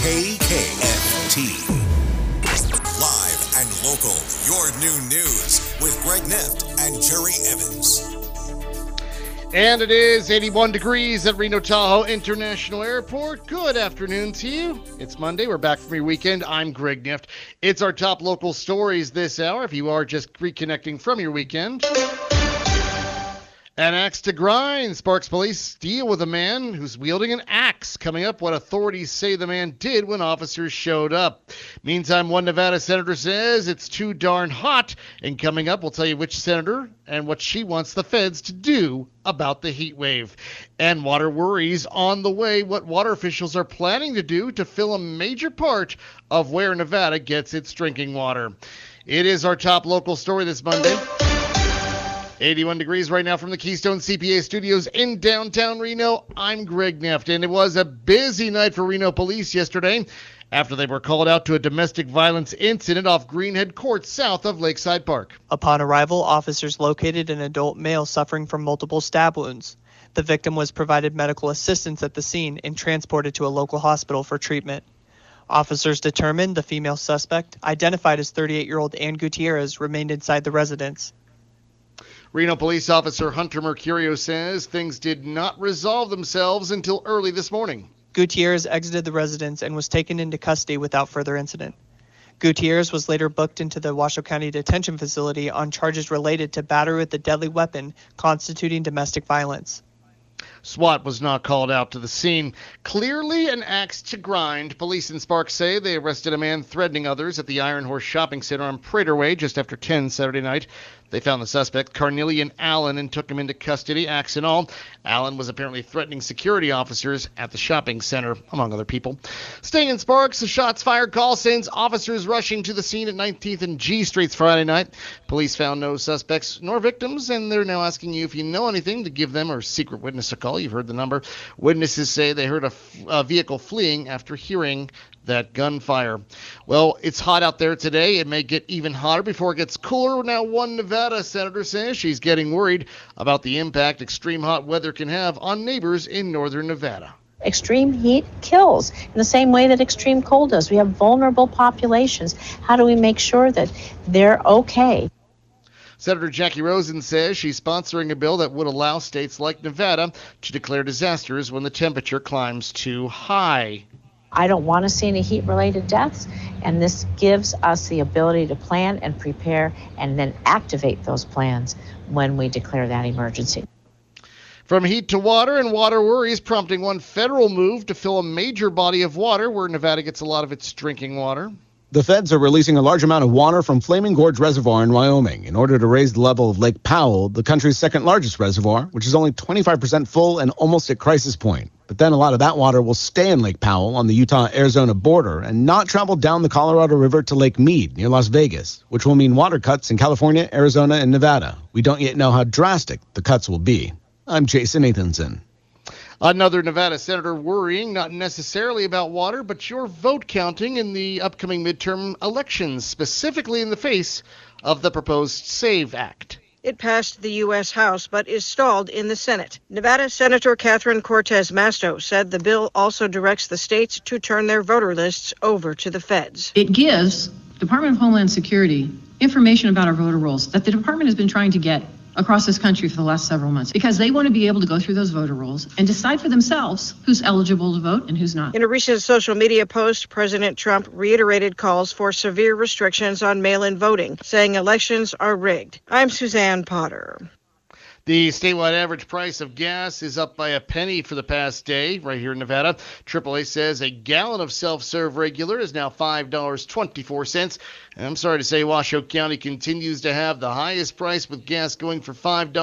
KKFT. Live and local, your new news with Greg Neft and Jerry Evans. And it is 81 degrees at Reno Tahoe International Airport. Good afternoon to you. It's Monday. We're back from your weekend. I'm Greg Neft. It's our top local stories this hour if you are just reconnecting from your weekend. An axe to grind. Sparks police deal with a man who's wielding an axe. Coming up, what authorities say the man did when officers showed up. Meantime, one Nevada senator says it's too darn hot. And coming up, we'll tell you which senator and what she wants the feds to do about the heat wave. And water worries on the way, what water officials are planning to do to fill a major part of where Nevada gets its drinking water. It is our top local story this Monday. 81 degrees right now from the Keystone CPA studios in downtown Reno. I'm Greg Neft, and it was a busy night for Reno police yesterday after they were called out to a domestic violence incident off Greenhead Court south of Lakeside Park. Upon arrival, officers located an adult male suffering from multiple stab wounds. The victim was provided medical assistance at the scene and transported to a local hospital for treatment. Officers determined the female suspect, identified as 38-year-old Ann Gutierrez, remained inside the residence. Reno police officer Hunter Mercurio says things did not resolve themselves until early this morning. Gutierrez exited the residence and was taken into custody without further incident. Gutierrez was later booked into the Washoe County Detention Facility on charges related to battery with a deadly weapon constituting domestic violence. SWAT was not called out to the scene. Clearly an axe to grind. Police in Sparks say they arrested a man threatening others at the Iron Horse Shopping Center on Prater Way just after 10 Saturday night. They found the suspect, Carnelian Allen, and took him into custody, axe and all. Allen was apparently threatening security officers at the shopping center, among other people. Staying in Sparks, a shots fired call sends officers rushing to the scene at 19th and G Streets Friday night. Police found no suspects nor victims, and they're now asking you if you know anything to give them or secret witness a call. You've heard the number. Witnesses say they heard a vehicle fleeing after hearing that gunfire. Well, it's hot out there today. It may get even hotter before it gets cooler. Now, one Nevada senator says she's getting worried about the impact extreme hot weather can have on neighbors in northern Nevada. Extreme heat kills in the same way that extreme cold does. We have vulnerable populations. How do we make sure that they're okay? Senator Jackie Rosen says she's sponsoring a bill that would allow states like Nevada to declare disasters when the temperature climbs too high. I don't want to see any heat-related deaths, and this gives us the ability to plan and prepare and then activate those plans when we declare that emergency. From heat to water, and water worries prompting one federal move to fill a major body of water where Nevada gets a lot of its drinking water. The feds are releasing a large amount of water from Flaming Gorge Reservoir in Wyoming in order to raise the level of Lake Powell, the country's second largest reservoir, which is only 25% full and almost at crisis point. But then a lot of that water will stay in Lake Powell on the Utah-Arizona border and not travel down the Colorado River to Lake Mead near Las Vegas, which will mean water cuts in California, Arizona, and Nevada. We don't yet know how drastic the cuts will be. I'm Jason Nathanson. Another Nevada senator worrying not necessarily about water, but your vote counting in the upcoming midterm elections, specifically in the face of the proposed SAVE Act. It passed the U.S. House, but is stalled in the Senate. Nevada Senator Catherine Cortez Masto said the bill also directs the states to turn their voter lists over to the feds. It gives Department of Homeland Security information about our voter rolls that the department has been trying to get across this country for the last several months, because they want to be able to go through those voter rolls and decide for themselves who's eligible to vote and who's not. In a recent social media post, President Trump reiterated calls for severe restrictions on mail-in voting, saying elections are rigged. I'm Suzanne Potter. The statewide average price of gas is up by a penny for the past day right here in Nevada. AAA says a gallon of self-serve regular is now $5.24. And I'm sorry to say Washoe County continues to have the highest price with gas going for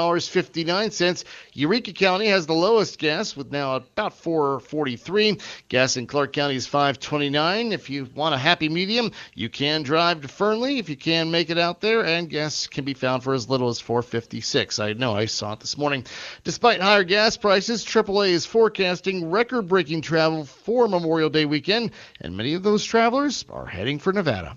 $5.59. Eureka County has the lowest gas with now about $4.43. Gas in Clark County is $5.29. If you want a happy medium, you can drive to Fernley if you can make it out there, and gas can be found for as little as $4.56. I know, I saw it this morning. Despite higher gas prices, AAA is forecasting record-breaking travel for Memorial Day weekend, and many of those travelers are heading for Nevada.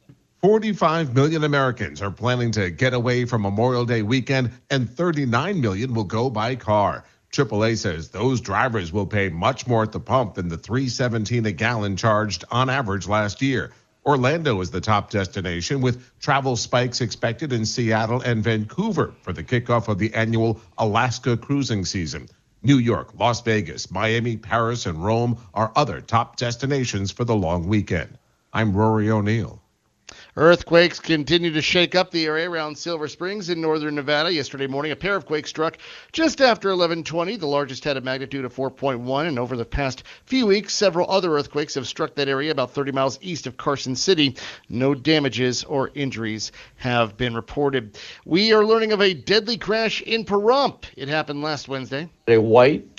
45 million Americans are planning to get away from Memorial Day weekend, and 39 million will go by car. AAA says those drivers will pay much more at the pump than the $3.17 a gallon charged on average last year. Orlando is the top destination, with travel spikes expected in Seattle and Vancouver for the kickoff of the annual Alaska cruising season. New York, Las Vegas, Miami, Paris, and Rome are other top destinations for the long weekend. I'm Rory O'Neill. Earthquakes continue to shake up the area around Silver Springs in northern Nevada. Yesterday morning, a pair of quakes struck just after 11:20. The largest had a magnitude of 4.1, and over the past few weeks, several other earthquakes have struck that area about 30 miles east of Carson City. No damages or injuries have been reported. We are learning of a deadly crash in Pahrump. It happened last Wednesday. A white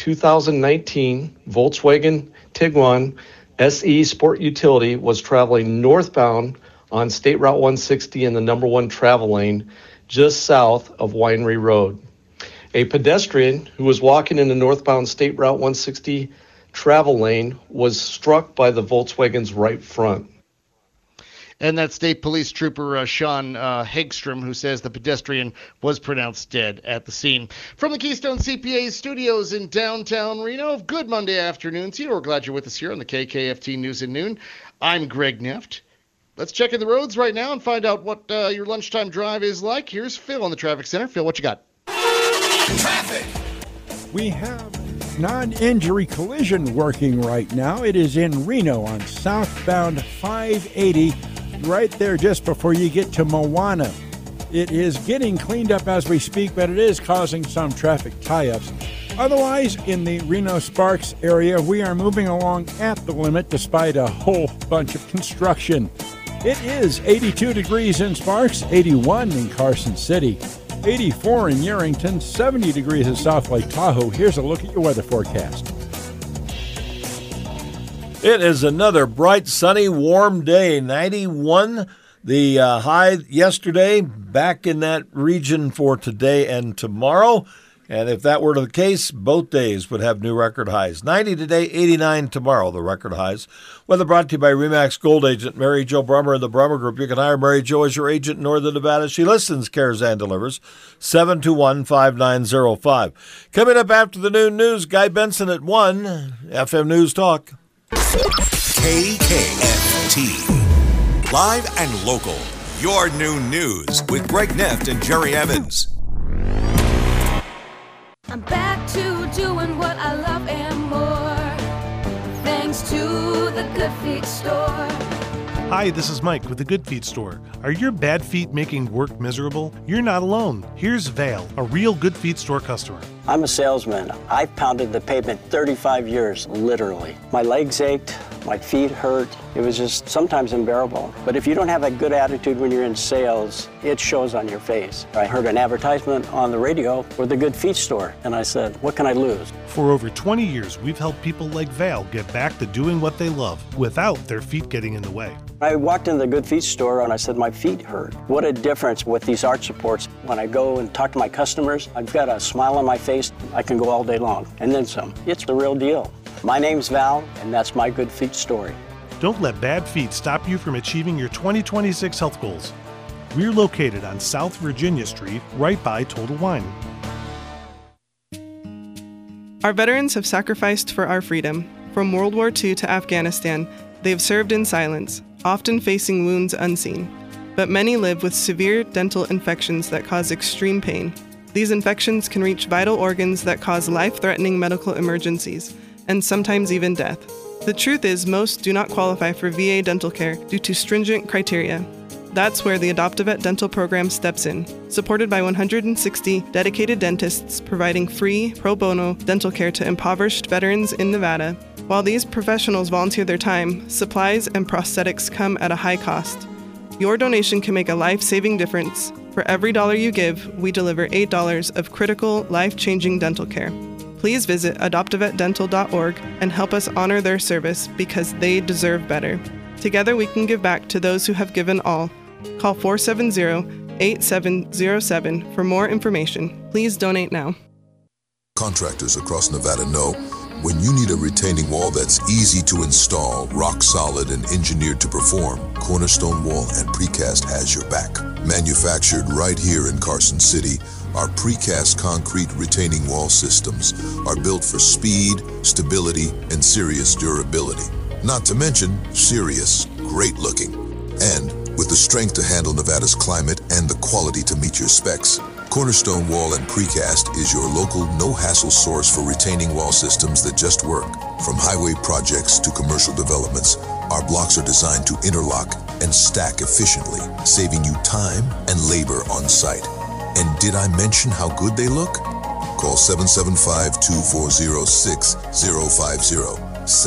2019 Volkswagen Tiguan SE Sport Utility was traveling northbound on State Route 160 in the number 1 travel lane just south of Winery Road. A pedestrian who was walking in the northbound State Route 160 travel lane was struck by the Volkswagen's right front. And that's State Police Trooper Sean Hagstrom, who says the pedestrian was pronounced dead at the scene. From the Keystone CPA studios in downtown Reno, good Monday afternoon to you. We're glad you're with us here on the KKFT News at Noon. I'm Greg Neft. Let's check in the roads right now and find out what your lunchtime drive is like. Here's Phil on the traffic center. Phil, what you got? Traffic. We have non-injury collision working right now. It is in Reno on southbound 580, right there just before you get to Moana. It is getting cleaned up as we speak, but it is causing some traffic tie-ups. Otherwise, in the Reno-Sparks area, we are moving along at the limit despite a whole bunch of construction. It is 82 degrees in Sparks, 81 in Carson City, 84 in Yerington, 70 degrees in South Lake Tahoe. Here's a look at your weather forecast. It is another bright, sunny, warm day. 91, the high yesterday, back in that region for today and tomorrow. And if that were the case, both days would have new record highs. 90 today, 89 tomorrow, the record highs. Weather brought to you by RE/MAX Gold agent Mary Jo Brummer and the Brummer Group. You can hire Mary Jo as your agent in Northern Nevada. She listens, cares, and delivers. 721-5905. Coming up after the noon news, Guy Benson at 1, FM News Talk. KKFT. Live and local. Your noon news with Greg Neft and Jerry Evans. I'm back to doing what I love and more, thanks to the Good Feet Store. Hi, this is Mike with the Good Feet Store. Are your bad feet making work miserable? You're not alone. Here's Vale, a real Good Feet Store customer. I'm a salesman. I've pounded the pavement 35 years, literally. My legs ached, my feet hurt. It was just sometimes unbearable. But if you don't have a good attitude when you're in sales, it shows on your face. I heard an advertisement on the radio for the Good Feet Store, and I said, what can I lose? For over 20 years, we've helped people like Vale get back to doing what they love without their feet getting in the way. I walked in the Good Feet Store and I said, my feet hurt. What a difference with these arch supports. When I go and talk to my customers, I've got a smile on my face. I can go all day long, and then some. It's the real deal. My name's Val, and that's my Good Feet story. Don't let bad feet stop you from achieving your 2026 health goals. We're located on South Virginia Street, right by Total Wine. Our veterans have sacrificed for our freedom. From World War II to Afghanistan, they've served in silence, often facing wounds unseen. But many live with severe dental infections that cause extreme pain. These infections can reach vital organs that cause life-threatening medical emergencies, and sometimes even death. The truth is, most do not qualify for VA dental care due to stringent criteria. That's where the Adopt-A-Vet dental program steps in, supported by 160 dedicated dentists providing free, pro bono dental care to impoverished veterans in Nevada. While these professionals volunteer their time, supplies and prosthetics come at a high cost. Your donation can make a life-saving difference. For every dollar you give, we deliver $8 of critical, life-changing dental care. Please visit adoptavetdental.org and help us honor their service because they deserve better. Together we can give back to those who have given all. Call 470-8707 for more information. Please donate now. Contractors across Nevada know when you need a retaining wall that's easy to install, rock solid, and engineered to perform, Cornerstone Wall and Precast has your back. Manufactured right here in Carson City, Our precast concrete retaining wall systems are built for speed, stability, and serious durability. Not to mention, serious, great looking. And with the strength to handle Nevada's climate and the quality to meet your specs, Cornerstone Wall and Precast is your local no-hassle source for retaining wall systems that just work. From highway projects to commercial developments, our blocks are designed to interlock and stack efficiently, saving you time and labor on site. And did I mention how good they look? Call 775-240-6050.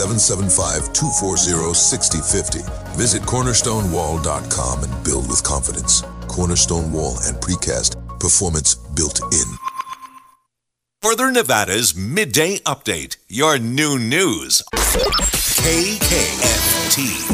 775-240-6050. Visit cornerstonewall.com and build with confidence. Cornerstone Wall and Precast. Performance built in. Northern Nevada's Midday Update. Your new news. KKFT.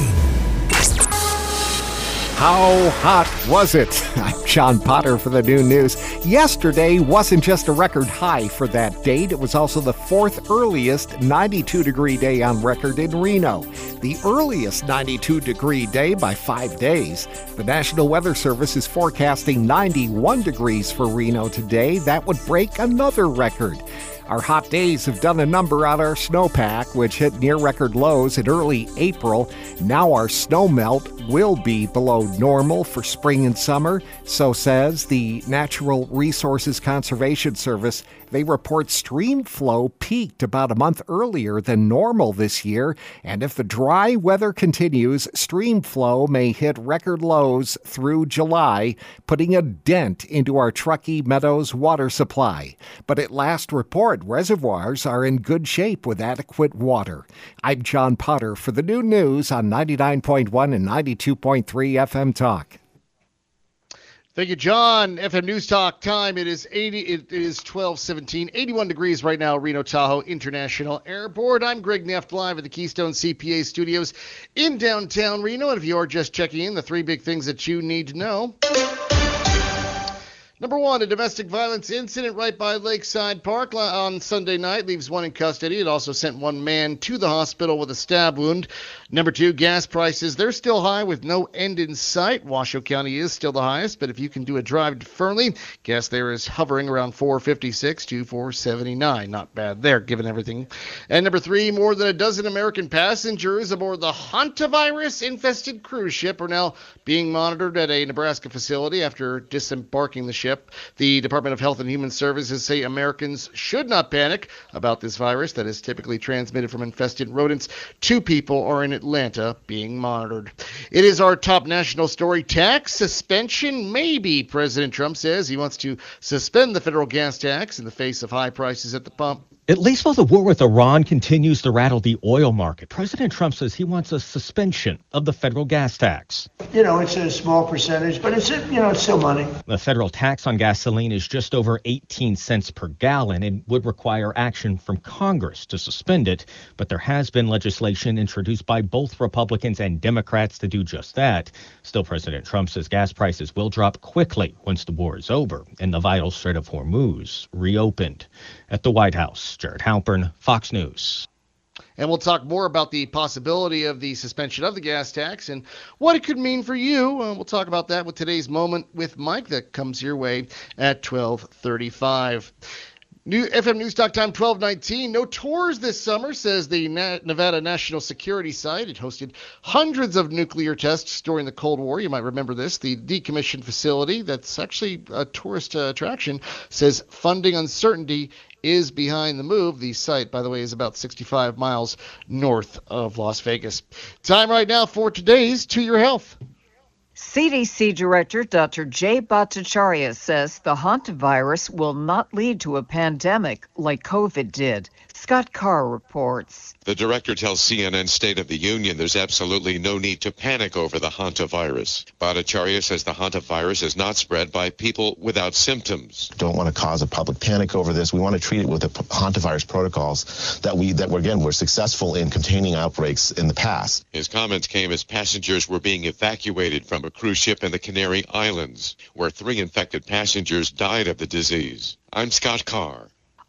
How hot was it? I'm John Potter for the new news. Yesterday wasn't just a record high for that date. It was also the fourth earliest 92-degree day on record in Reno. The earliest 92-degree day by 5 days. The National Weather Service is forecasting 91 degrees for Reno today. That would break another record. Our hot days have done a number on our snowpack, which hit near-record lows in early April. Now our snowmelt will be below normal for spring and summer, so says the Natural Resources Conservation Service. They report stream flow peaked about a month earlier than normal this year, and if the dry weather continues, stream flow may hit record lows through July, putting a dent into our Truckee Meadows water supply. But at last report, reservoirs are in good shape with adequate water. I'm John Potter for the new news on 99.1 and 92.3 FM Talk. Thank you, John. FM News Talk time. It is 12:17, 81 degrees right now, Reno Tahoe International Airport. I'm Greg Neff, live at the Keystone CPA Studios in downtown Reno. And if you are just checking in, the three big things that you need to know. Number one, a domestic violence incident right by Lakeside Park on Sunday night leaves one in custody. It also sent one man to the hospital with a stab wound. Number two, gas prices, they're still high with no end in sight. Washoe County is still the highest, but if you can do a drive to Fernley, gas there is hovering around $4.56 to $4.79. Not bad there, given everything. And number three, more than a dozen American passengers aboard the hantavirus-infested cruise ship are now being monitored at a Nebraska facility after disembarking the ship. The Department of Health and Human Services say Americans should not panic about this virus that is typically transmitted from infested rodents. 2 people are in Atlanta being monitored. It is our top national story. Tax suspension, maybe. President Trump says he wants to suspend the federal gas tax in the face of high prices at the pump. At least while the war with Iran continues to rattle the oil market, President Trump says he wants a suspension of the federal gas tax. It's a small percentage, but it's still money. The federal tax on gasoline is just over 18 cents per gallon and would require action from Congress to suspend it. But there has been legislation introduced by both Republicans and Democrats to do just that. Still, President Trump says gas prices will drop quickly once the war is over and the vital Strait of Hormuz reopened. At the White House, Jared Halpern, Fox News. And we'll talk more about the possibility of the suspension of the gas tax and what it could mean for you. We'll talk about that with today's Moment with Mike that comes your way at 12:35. New FM News Talk time 12:19. No tours this summer, says the Nevada National Security Site. It hosted hundreds of nuclear tests during the Cold War. You might remember this. The decommissioned facility, that's actually a tourist attraction, says funding uncertainty is behind the move. The site, by the way, is about 65 miles north of Las Vegas. Time right now for today's To Your Health. CDC Director Dr. Jay Bhattacharya says the hantavirus will not lead to a pandemic like COVID did. Scott Carr reports. The director tells CNN State of the Union there's absolutely no need to panic over the hantavirus. Bhattacharya says the hantavirus is not spread by people without symptoms. Don't want to cause a public panic over this. We want to treat it with the hantavirus protocols that we're successful in containing outbreaks in the past. His comments came as passengers were being evacuated from a cruise ship in the Canary Islands, where 3 infected passengers died of the disease. I'm Scott Carr.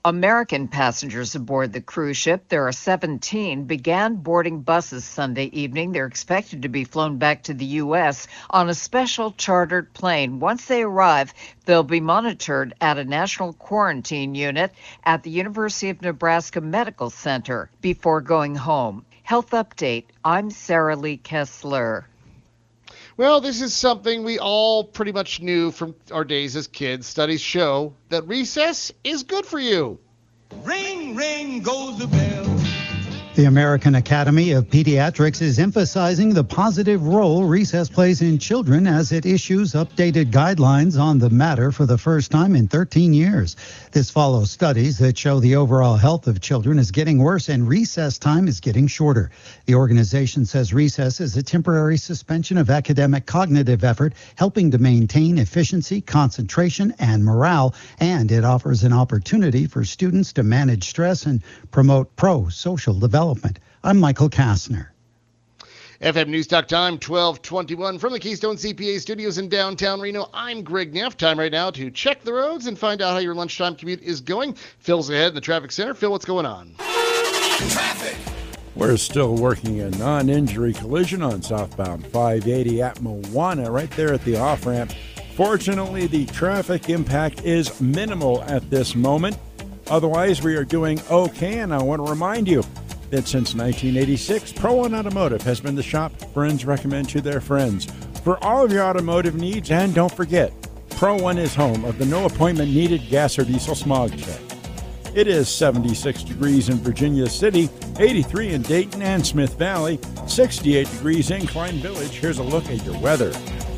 American passengers aboard the cruise ship, there are 17, began boarding buses Sunday evening. They're expected to be flown back to the U.S. on a special chartered plane. Once they arrive, they'll be monitored at a national quarantine unit at the University of Nebraska Medical Center before going home. Health Update, I'm Sarah Lee Kessler. Well, this is something we all pretty much knew from our days as kids. Studies show that recess is good for you. Ring, ring goes the bell. The American Academy of Pediatrics is emphasizing the positive role recess plays in children as it issues updated guidelines on the matter for the first time in 13 years. This follows studies that show the overall health of children is getting worse and recess time is getting shorter. The organization says recess is a temporary suspension of academic cognitive effort, helping to maintain efficiency, concentration, and morale, and it offers an opportunity for students to manage stress and promote pro-social development. I'm Michael Kastner. FM News Talk time, 1221 from the Keystone CPA studios in downtown Reno. I'm Greg Neff. Time right now to check the roads and find out how your lunchtime commute is going. Phil's ahead in the traffic center. Phil, what's going on? Traffic. We're still working a non-injury collision on southbound 580 at Moana, right there at the off-ramp. Fortunately, the traffic impact is minimal at this moment. Otherwise, we are doing okay, and I want to remind you that since 1986, Pro One Automotive has been the shop friends recommend to their friends for all of your automotive needs. And don't forget, Pro One is home of the no appointment needed gas or diesel smog check. It is 76 degrees in Virginia City, 83 in Dayton and Smith Valley, 68 degrees in Klein Village. Here's a look at your weather.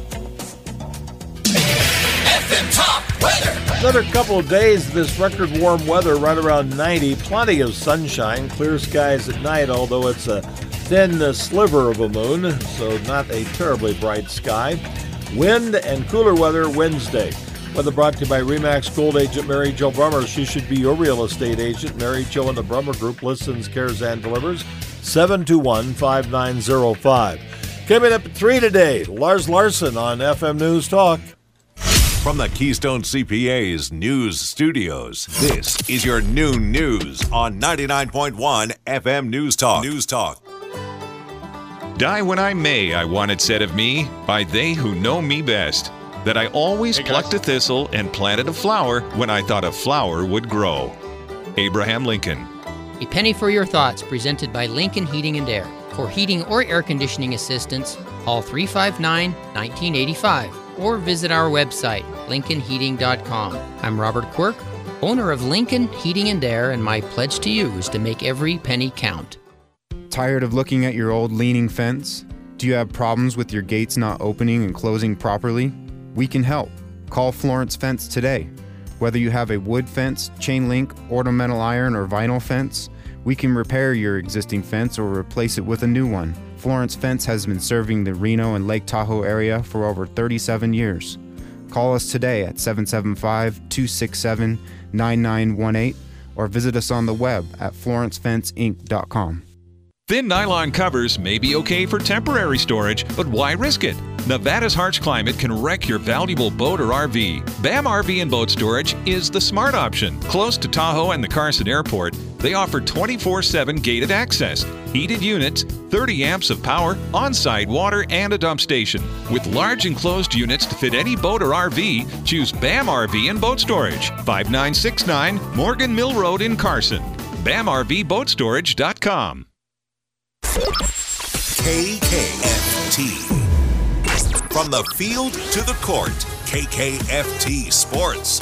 FM Top Weather. Another couple of days of this record warm weather, right around 90. Plenty of sunshine, clear skies at night, although it's a thin sliver of a moon, so not a terribly bright sky. Wind and cooler weather Wednesday. Weather brought to you by RE/MAX Gold agent Mary Jo Brummer. She should be your real estate agent. Mary Jo and the Brummer Group listens, cares, and delivers. 721-5905. Coming up at 3 today, Lars Larson on FM News Talk. From the Keystone CPA's News Studios, this is your noon news on 99.1 FM News Talk. News Talk. Die when I may, I want it said of me, by they who know me best, that I always plucked a thistle and planted a flower when I thought a flower would grow. Abraham Lincoln. A penny for your thoughts, presented by Lincoln Heating and Air. For heating or air conditioning assistance, call 359-1985 or visit our website, lincolnheating.com. I'm Robert Quirk, owner of Lincoln Heating and Air, and my pledge to you is to make every penny count. Tired of looking at your old leaning fence? Do you have problems with your gates not opening and closing properly? We can help. Call Florence Fence today. Whether you have a wood fence, chain link, ornamental iron, or vinyl fence, we can repair your existing fence or replace it with a new one. Florence Fence has been serving the Reno and Lake Tahoe area for over 37 years. Call us today at 775-267-9918 or visit us on the web at florencefenceinc.com. Thin nylon covers may be okay for temporary storage, but why risk it? Nevada's harsh climate can wreck your valuable boat or RV. BAM RV and Boat Storage is the smart option. Close to Tahoe and the Carson Airport, they offer 24/7 gated access, heated units, 30 amps of power, on-site water, and a dump station. With large enclosed units to fit any boat or RV, choose BAM RV and Boat Storage, 5969 Morgan Mill Road in Carson. BAMRVBoatStorage.com. KKFT. From the field to the court, KKFT Sports.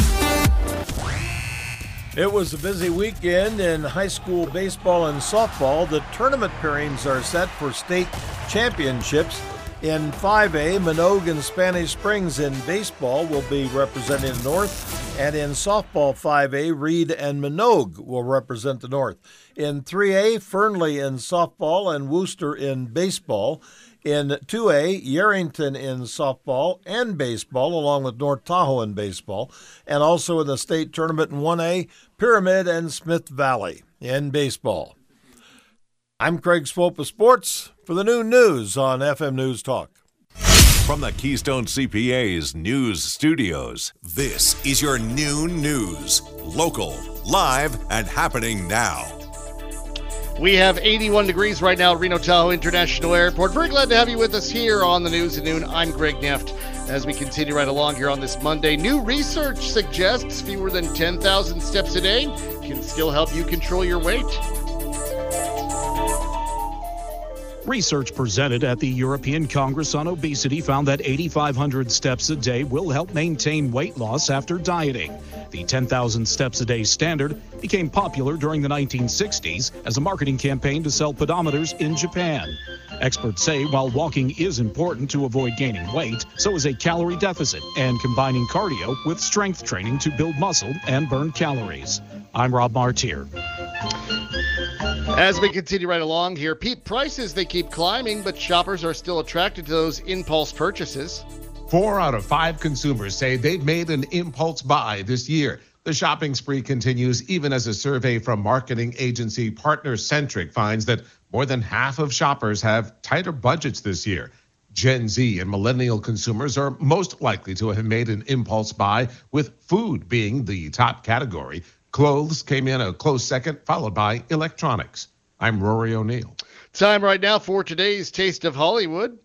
It was a busy weekend in high school baseball and softball. The tournament pairings are set for state championships. In 5A, Minogue and Spanish Springs in baseball will be representing the North, and in softball 5A, Reed and Minogue will represent the North. In 3A, Fernley in softball and Wooster in baseball. In 2A, Yerington in softball and baseball, along with North Tahoe in baseball. And also in the state tournament in 1A, Pyramid and Smith Valley in baseball. I'm Craig Swope of Sports for the noon news on FM News Talk. From the Keystone CPA's news studios, this is your noon news. Local, live, and happening now. We have 81 degrees right now at Reno Tahoe International Airport. Very glad to have you with us here on the News at Noon. I'm Greg Neft. As we continue right along here on this Monday, new research suggests fewer than 10,000 steps a day can still help you control your weight. Research presented at the European Congress on Obesity found that 8,500 steps a day will help maintain weight loss after dieting. The 10,000 steps a day standard became popular during the 1960s as a marketing campaign to sell pedometers in Japan. Experts say while walking is important to avoid gaining weight, so is a calorie deficit and combining cardio with strength training to build muscle and burn calories. I'm Rob Martier. As we continue right along here, prices, they keep climbing, but shoppers are still attracted to those impulse purchases. 4 out of 5 consumers say they've made an impulse buy this year. The shopping spree continues even as a survey from marketing agency Partner Centric finds that more than half of shoppers have tighter budgets this year. Gen Z and millennial consumers are most likely to have made an impulse buy, with food being the top category. Clothes came in a close second, followed by electronics. I'm Rory O'Neill. Time right now for today's Taste of Hollywood.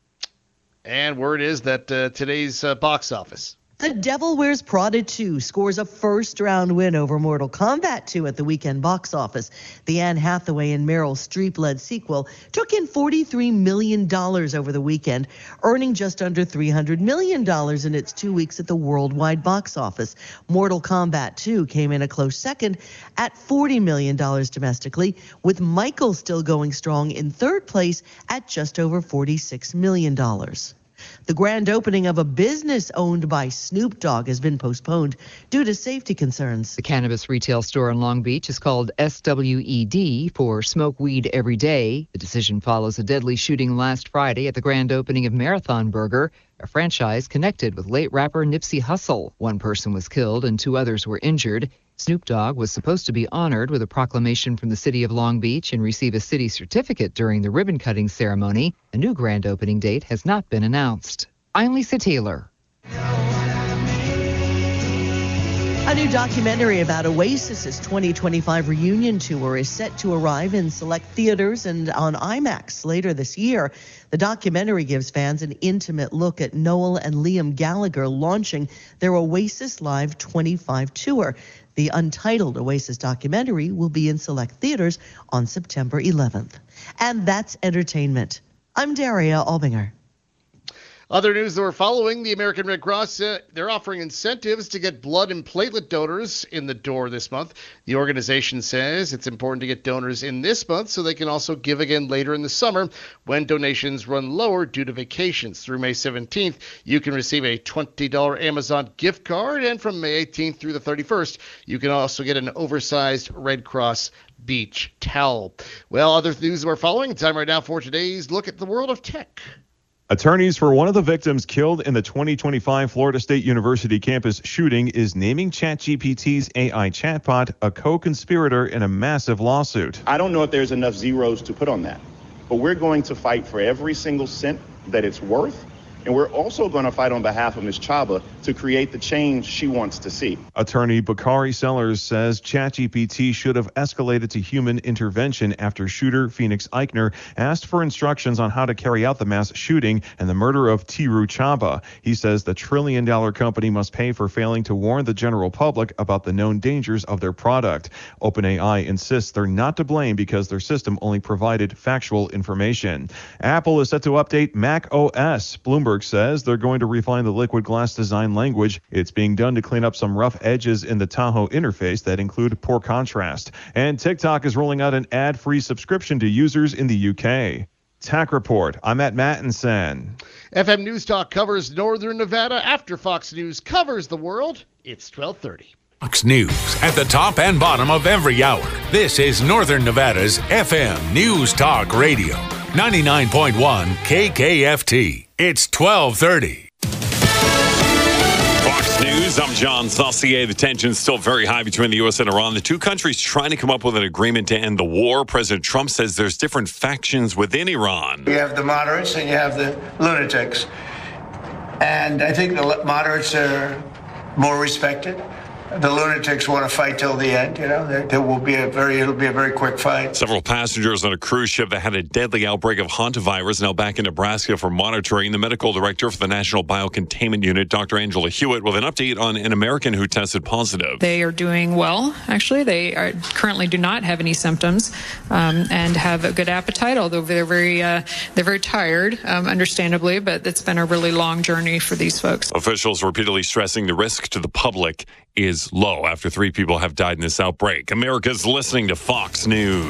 And word is that today's box office. The Devil Wears Prada 2 scores a first-round win over Mortal Kombat 2 at the weekend box office. The Anne Hathaway and Meryl Streep-led sequel took in $43 million over the weekend, earning just under $300 million in its 2 weeks at the worldwide box office. Mortal Kombat 2 came in a close second at $40 million domestically, with Michael still going strong in third place at just over $46 million. The grand opening of a business owned by Snoop Dogg has been postponed due to safety concerns. The cannabis retail store in Long Beach is called SWED for Smoke Weed Every Day. The decision follows a deadly shooting last Friday at the grand opening of Marathon Burger, a franchise connected with late rapper Nipsey Hussle. 1 person was killed and 2 others were injured. Snoop Dogg was supposed to be honored with a proclamation from the city of Long Beach and receive a city certificate during the ribbon-cutting ceremony. A new grand opening date has not been announced. I'm Lisa Taylor. A new documentary about Oasis's 2025 reunion tour is set to arrive in select theaters and on IMAX later this year. The documentary gives fans an intimate look at Noel and Liam Gallagher launching their Oasis Live 25 tour. The untitled Oasis documentary will be in select theaters on September 11th. And that's entertainment. I'm Daria Albinger. Other news that we're following, the American Red Cross, they're offering incentives to get blood and platelet donors in the door this month. The organization says it's important to get donors in this month so they can also give again later in the summer when donations run lower due to vacations. Through May 17th, you can receive a $20 Amazon gift card, and from May 18th through the 31st, you can also get an oversized Red Cross beach towel. Well, other news that we're following, time right now for today's look at the world of tech. Attorneys for one of the victims killed in the 2025 Florida State University campus shooting is naming ChatGPT's AI chatbot a co-conspirator in a massive lawsuit. I don't know if there's enough zeros to put on that, but we're going to fight for every single cent that it's worth. And we're also going to fight on behalf of Ms. Chaba to create the change she wants to see. Attorney Bakari Sellers says ChatGPT should have escalated to human intervention after shooter Phoenix Eichner asked for instructions on how to carry out the mass shooting and the murder of Tiru Chaba. He says the trillion-dollar company must pay for failing to warn the general public about the known dangers of their product. OpenAI insists they're not to blame because their system only provided factual information. Apple is set to update Mac OS. Bloomberg says they're going to refine the liquid glass design language. It's being done to clean up some rough edges in the Tahoe interface that include poor contrast. And TikTok is rolling out an ad-free subscription to users in the UK. Tech Report. I'm Matt Mattinson. FM News Talk covers Northern Nevada after Fox News covers the world. It's 12:30. Fox News at the top and bottom of every hour. This is Northern Nevada's FM News Talk Radio. 99.1 KKFT. It's 12:30. Fox News, I'm John Saucier. The tension's still very high between the U.S. and Iran. The two countries trying to come up with an agreement to end the war. President Trump says there's different factions within Iran. You have the moderates and you have the lunatics. And I think the moderates are more respected. The lunatics want to fight till the end. It'll be a very quick fight. Several passengers on a cruise ship that had a deadly outbreak of hantavirus now back in Nebraska for monitoring. The medical director for the National Biocontainment Unit, Dr. Angela Hewitt, with an update on an American who tested positive. They are doing well, actually. They currently do not have any symptoms and have a good appetite, although they're very tired, understandably, but it's been a really long journey for these folks. Officials repeatedly stressing the risk to the public is low after 3 people have died in this outbreak. America's listening to Fox News.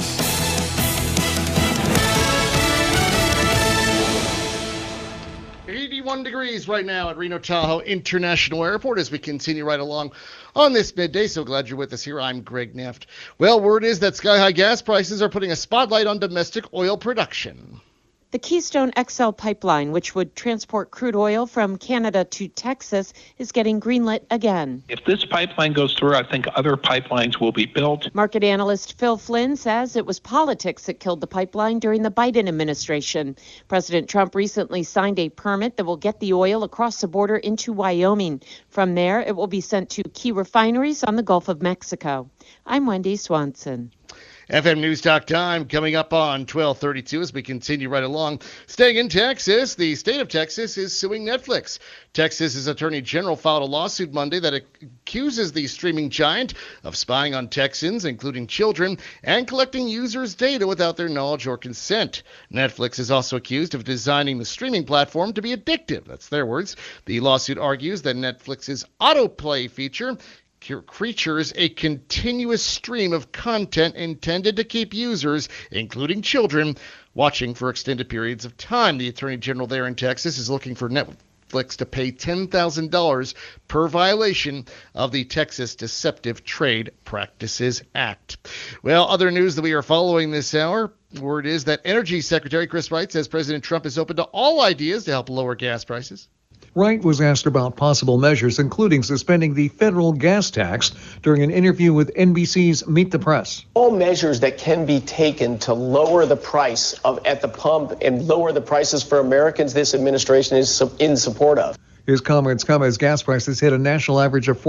Degrees right now at Reno Tahoe International Airport as we continue right along on this midday. So glad you're with us here. I'm Greg Neft. Well, word is that sky-high gas prices are putting a spotlight on domestic oil production. The Keystone XL pipeline, which would transport crude oil from Canada to Texas, is getting greenlit again. If this pipeline goes through, I think other pipelines will be built. Market analyst Phil Flynn says it was politics that killed the pipeline during the Biden administration. President Trump recently signed a permit that will get the oil across the border into Wyoming. From there, it will be sent to key refineries on the Gulf of Mexico. I'm Wendy Swanson. FM News Talk time coming up on 1232 as we continue right along. Staying in Texas, the state of Texas is suing Netflix. Texas's Attorney General filed a lawsuit Monday that accuses the streaming giant of spying on Texans, including children, and collecting users' data without their knowledge or consent. Netflix is also accused of designing the streaming platform to be addictive. That's their words. The lawsuit argues that Netflix's autoplay feature creatures a continuous stream of content intended to keep users, including children, watching for extended periods of time. The Attorney General there in Texas is looking for Netflix to pay $10,000 per violation of the Texas Deceptive Trade Practices Act. Well, other news that we are following this hour. Word is that Energy Secretary Chris Wright says President Trump is open to all ideas to help lower gas prices. Wright was asked about possible measures, including suspending the federal gas tax, during an interview with NBC's Meet the Press. All measures that can be taken to lower the price at the pump and lower the prices for Americans, this administration is in support of. His comments come as gas prices hit a national average of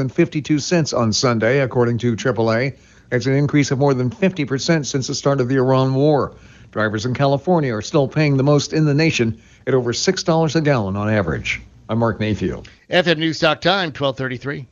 $4.52 on Sunday, according to AAA. That's an increase of more than 50% since the start of the Iran war. Drivers in California are still paying the most in the nation at over $6 a gallon on average. I'm Mark Mayfield. FM News Talk time, 1233.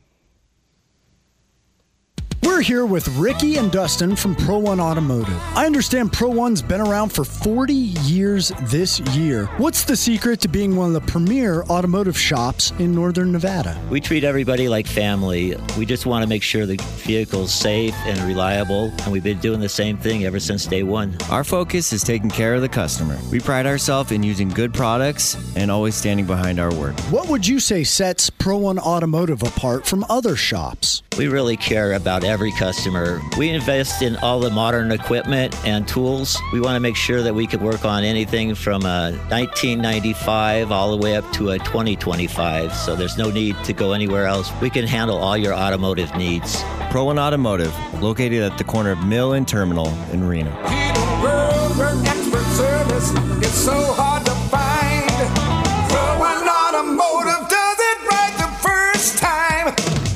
We're here with Ricky and Dustin from Pro One Automotive. I understand Pro One's been around for 40 years this year. What's the secret to being one of the premier automotive shops in Northern Nevada? We treat everybody like family. We just want to make sure the vehicle's safe and reliable, and we've been doing the same thing ever since day one. Our focus is taking care of the customer. We pride ourselves in using good products and always standing behind our word. What would you say sets Pro One Automotive apart from other shops? We really care about every customer. We invest in all the modern equipment and tools. We want to make sure that we can work on anything from a 1995 all the way up to a 2025, so there's no need to go anywhere else. We can handle all your automotive needs. Pro One Automotive, located at the corner of Mill and Terminal in Reno. Expert service is so hard to find. Pro One Automotive does it right the first time.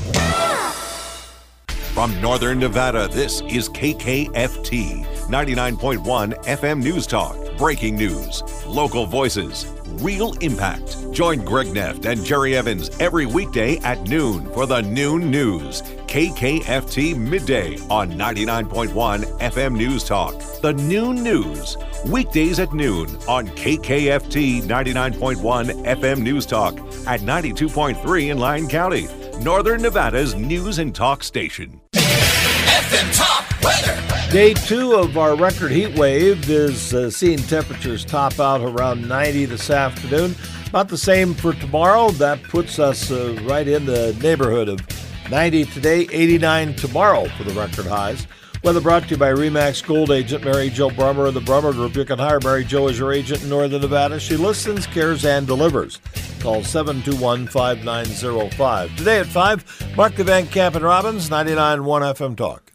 From Northern Nevada, this is KKFT 99.1 FM News Talk. Breaking news, local voices, real impact. Join Greg Neft and Jerry Evans every weekday at noon for the Noon News. KKFT Midday on 99.1 FM News Talk. The Noon News, weekdays at noon on KKFT 99.1 FM News Talk at 92.3 in Lyon County, Northern Nevada's news and talk station. FM Top Weather. Day 2 of our record heat wave is seeing temperatures top out around 90 this afternoon. About the same for tomorrow. That puts us right in the neighborhood of 90 today, 89 tomorrow for the record highs. Weather brought to you by RE/MAX Gold agent Mary Jo Brummer of the Brummer Group. You can hire Mary Jo as your agent in Northern Nevada. She listens, cares, and delivers. Call 721-5905. Today at 5, Mark the Van Camp and Robbins, 99.1 FM Talk.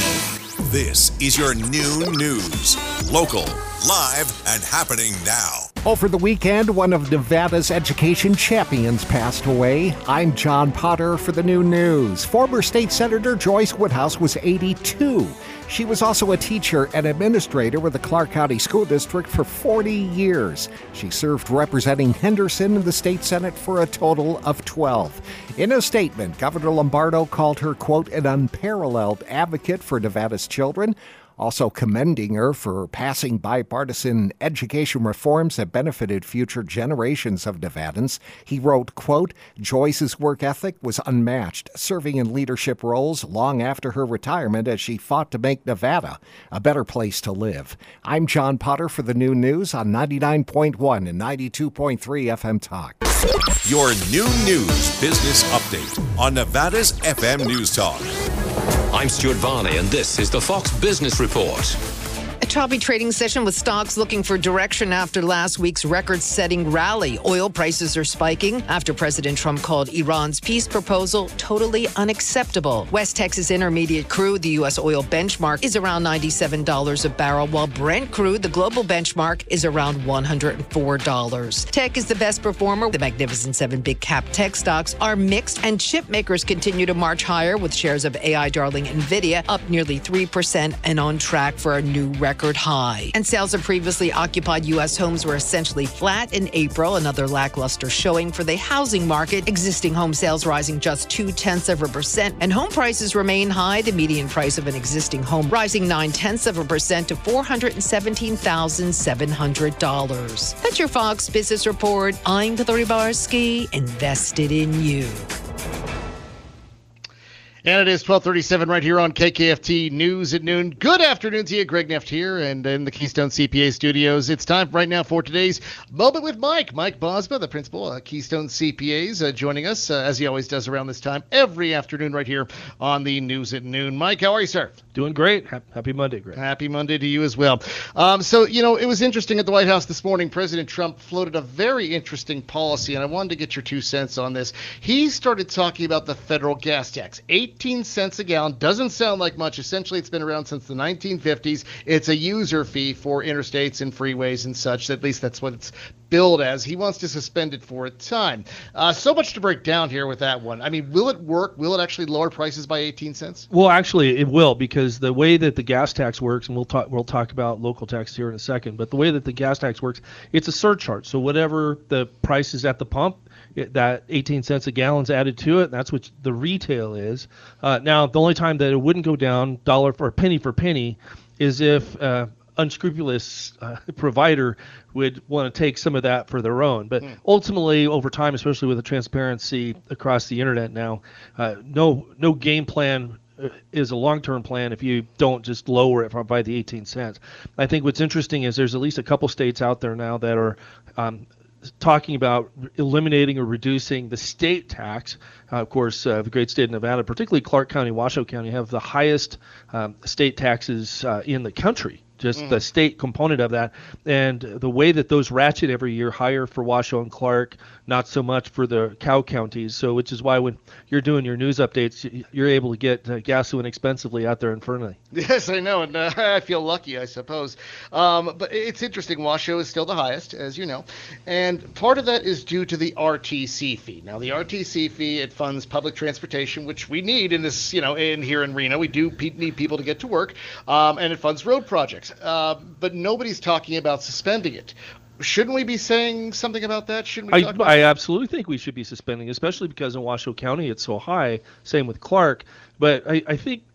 KKFT. This is your Noon News. Local, live, and happening now. Over the weekend, one of Nevada's education champions passed away. I'm John Potter for the New News. Former State Senator Joyce Woodhouse was 82. She was also a teacher and administrator with the Clark County School District for 40 years. She served representing Henderson in the state Senate for a total of 12. In a statement, Governor Lombardo called her, quote, an unparalleled advocate for Nevada's children, also commending her for passing bipartisan education reforms that benefited future generations of Nevadans. He wrote, quote, Joyce's work ethic was unmatched, serving in leadership roles long after her retirement as she fought to make Nevada a better place to live. I'm John Potter for the New News on 99.1 and 92.3 FM Talk. Your new news business update on Nevada's FM News Talk. I'm Stuart Varney, and this is the Fox Business Report. A choppy trading session with stocks looking for direction after last week's record-setting rally. Oil prices are spiking after President Trump called Iran's peace proposal totally unacceptable. West Texas Intermediate crude, the U.S. oil benchmark, is around $97 a barrel, while Brent crude, the global benchmark, is around $104. Tech is the best performer. The Magnificent Seven big cap tech stocks are mixed, and chip makers continue to march higher, with shares of AI darling NVIDIA up nearly 3% and on track for a new record high. And sales of previously occupied U.S. homes were essentially flat in April, another lackluster showing for the housing market. Existing home sales rising just 0.2%, and home prices remain high. The median price of an existing home rising 0.9% to $417,700. That's your Fox Business Report. I'm Hillary Barsky, invested in you. And it is 12:37 right here on KKFT News at noon. Good afternoon to you. Greg Neft here, and in the Keystone CPA studios. It's time right now for today's Moment with Mike. Mike Bosma, the principal at Keystone CPAs, joining us, as he always does around this time, every afternoon right here on the News at noon. Mike, how are you, sir? Doing great. Happy Monday, Greg. Happy Monday to you as well. So, it was interesting at the White House this morning. President Trump floated a very interesting policy, and I wanted to get your 2 cents on this. He started talking about the federal gas tax. 18 cents a gallon doesn't sound like much. Essentially, it's been around since the 1950s. It's a user fee for interstates and freeways and such. At least that's what it's billed as. He wants to suspend it for a time. So much to break down here with that one. I mean, will it work? Will it actually lower prices by 18 cents? Well, actually, it will, because the way that the gas tax works, and we'll talk about local tax here in a second, but the way that the gas tax works, it's a surcharge. So whatever the price is at the pump, that 18 cents a gallon's added to it. That's what the retail is. Now, the only time that it wouldn't go down dollar for penny is if unscrupulous provider would want to take some of that for their own. But ultimately, over time, especially with the transparency across the internet now, no game plan is a long-term plan if you don't just lower it by the 18 cents. I think what's interesting is there's at least a couple states out there now that are talking about eliminating or reducing the state tax. Of course, the great state of Nevada, particularly Clark County, Washoe County, have the highest state taxes in the country. Just the state component of that. And the way that those ratchet every year, higher for Washoe and Clark, not so much for the cow counties. So which is why when you're doing your news updates, you're able to get gas so inexpensively out there in Fernley. Yes, I know, and I feel lucky, I suppose. But it's interesting. Washoe is still the highest, as you know, and part of that is due to the RTC fee. Now, the RTC fee, it funds public transportation, which we need in this, in here in Reno. We do need people to get to work, and it funds road projects. But nobody's talking about suspending it. Shouldn't we be saying something about that? Shouldn't we talk about I absolutely think we should be suspending, especially because in Washoe County it's so high. Same with Clark. But I think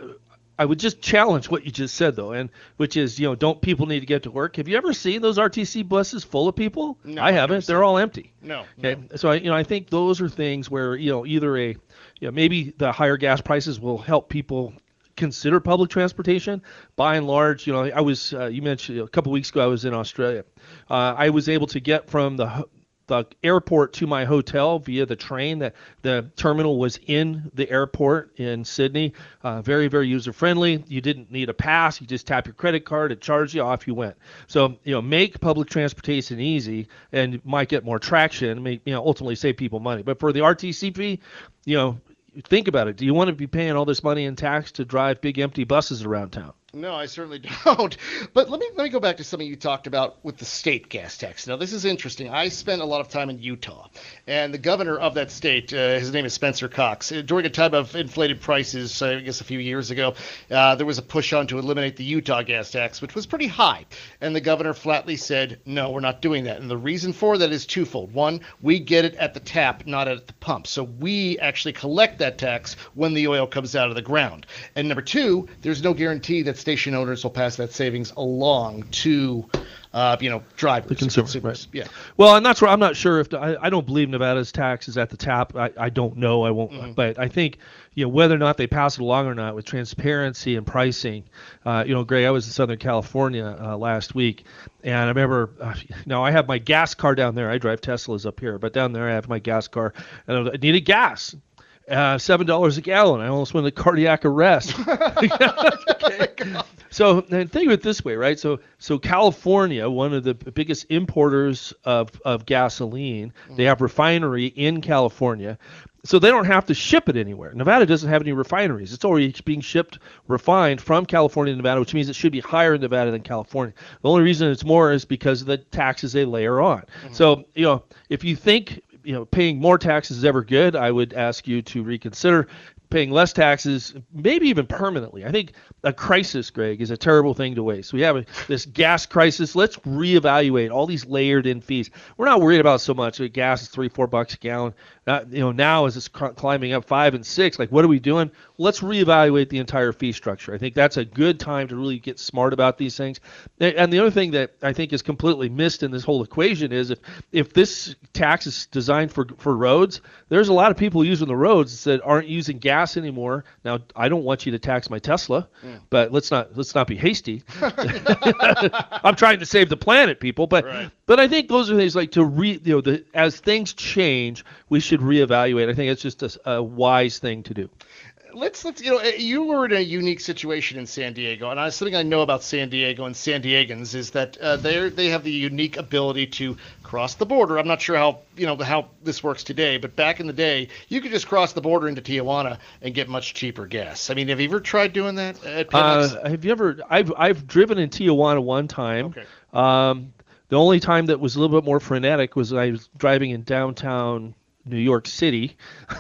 I would just challenge what you just said, though, and which is, don't people need to get to work? Have you ever seen those RTC buses full of people? No, I haven't. They're all empty. No. Okay. No. So I think those are things where either maybe the higher gas prices will help people consider public transportation. By and large, I was you mentioned a couple weeks ago I was in Australia. I was able to get from the airport to my hotel via the train. That the terminal was in the airport in Sydney. Very, very user friendly. You didn't need a pass. You just tap your credit card, it charged you, off you went. So make public transportation easy, and you might get more traction. Ultimately save people money. But for the RTC fee, think about it. Do you want to be paying all this money in tax to drive big empty buses around town? No, I certainly don't. But let me go back to something you talked about with the state gas tax. Now, this is interesting. I spent a lot of time in Utah, and the governor of that state, his name is Spencer Cox. During a time of inflated prices, I guess a few years ago, there was a push on to eliminate the Utah gas tax, which was pretty high. And the governor flatly said, no, we're not doing that. And the reason for that is twofold. One, we get it at the tap, not at the pump. So we actually collect that tax when the oil comes out of the ground. And number two, there's no guarantee that station owners will pass that savings along to drivers, the consumers. Right. Yeah. Well, and that's where I'm not sure if I don't believe Nevada's tax is at the tap. I don't know. I won't. But I think whether or not they pass it along or not with transparency and pricing. Greg, I was in Southern California last week, and I remember. Now I have my gas car down there. I drive Teslas up here, but down there I have my gas car, and I needed gas. $7 a gallon. I almost went into cardiac arrest. So think of it this way, right? So California, one of the biggest importers of gasoline, they have refinery in California. So they don't have to ship it anywhere. Nevada doesn't have any refineries. It's already being shipped, refined from California to Nevada, which means it should be higher in Nevada than California. The only reason it's more is because of the taxes they layer on. So, if you think paying more taxes is ever good, I would ask you to reconsider paying less taxes, maybe even permanently. I think a crisis, Greg, is a terrible thing to waste. We have this gas crisis. Let's reevaluate all these layered in fees. We're not worried about so much. Gas is $3-4 a gallon. Now as it's climbing up 5 and 6, like what are we doing? Let's reevaluate the entire fee structure. I think that's a good time to really get smart about these things. And the other thing that I think is completely missed in this whole equation is if this tax is designed for roads, there's a lot of people using the roads that aren't using gas anymore. Now, I don't want you to tax my Tesla, but let's not be hasty. I'm trying to save the planet, people. But I think those are things like as things change, we should reevaluate. I think it's just a wise thing to do. Let's you were in a unique situation in San Diego, and something I know about San Diego and San Diegans is that they have the unique ability to cross the border. I'm not sure how this works today, but back in the day, you could just cross the border into Tijuana and get much cheaper gas. I mean, have you ever tried doing that at Pemex? Have you ever? I've driven in Tijuana one time. Okay. The only time that was a little bit more frenetic was I was driving in downtown New York City.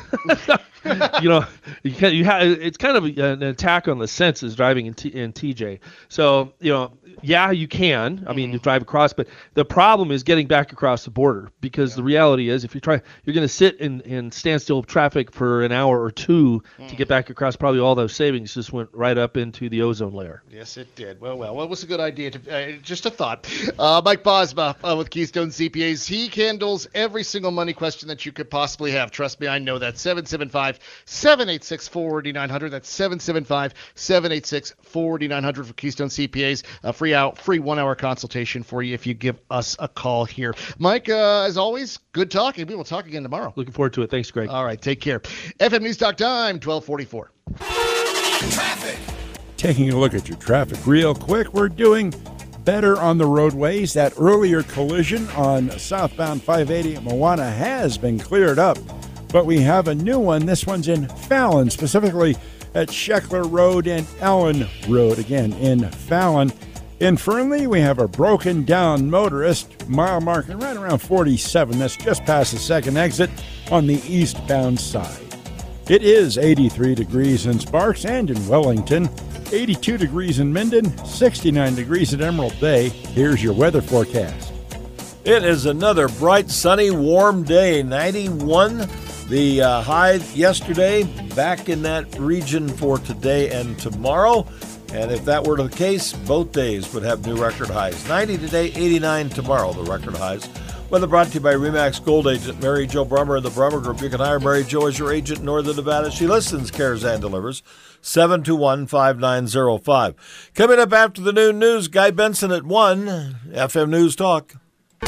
It's kind of an attack on the senses driving in TJ. So, yeah, you can. I mean, you drive across, but the problem is getting back across the border because the reality is if you're going to sit in standstill traffic for an hour or two to get back across, probably all those savings just went right up into the ozone layer. Yes, it did. Well, it was a good idea. Just a thought. Mike Bosma with Keystone CPAs. He handles every single money question that you could possibly have. Trust me, I know that. 775-786-4900. That's 775-786-4900 for Keystone CPAs. Free 1 hour consultation for you if you give us a call here. Mike, as always, good talking. We will talk again tomorrow. Looking forward to it. Thanks, Greg. All right, take care. FM News Talk time, 1244. Traffic. Taking a look at your traffic real quick, we're doing better on the roadways. That earlier collision on southbound 580 at Moana has been cleared up, but we have a new one. This one's in Fallon, specifically at Sheckler Road and Ellen Road, again in Fallon. In Fernley, we have a broken down motorist, mile marker right around 47. That's just past the second exit on the eastbound side. It is 83 degrees in Sparks and in Wellington, 82 degrees in Minden, 69 degrees at Emerald Bay. Here's your weather forecast. It is another bright, sunny, warm day. 91, the high yesterday, back in that region for today and tomorrow. And if that were the case, both days would have new record highs. 90 today, 89 tomorrow, the record highs. Weather brought to you by RE/MAX Gold agent Mary Jo Brummer and the Brummer Group. You can hire Mary Jo as your agent in Northern Nevada. She listens, cares, and delivers. 721-5905. Coming up after the noon news, Guy Benson at 1, FM News Talk.